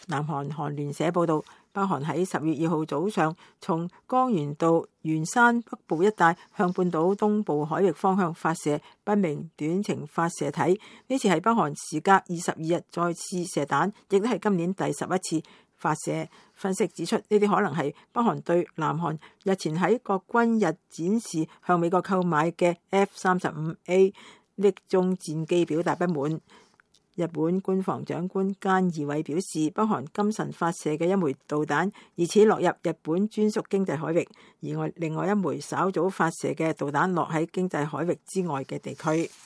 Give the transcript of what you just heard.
南韓韓聯社報道，北韓喺10月2號早上從江原道元山北部一帶向半島東部海域方向發射不明短程發射體。呢次係北韓時隔22日再次射彈，亦都係今年第11次發射。分析指出，呢啲可能係北韓對南韓日前喺國軍日展示向美國購買嘅 F-35A 匿蹤戰機表達不滿。日本官房長官菅義偉表示，北韓今晨發射嘅一枚導彈疑似落入日本專屬經濟海域，而另外一枚稍早發射嘅導彈落喺經濟海域之外嘅地區。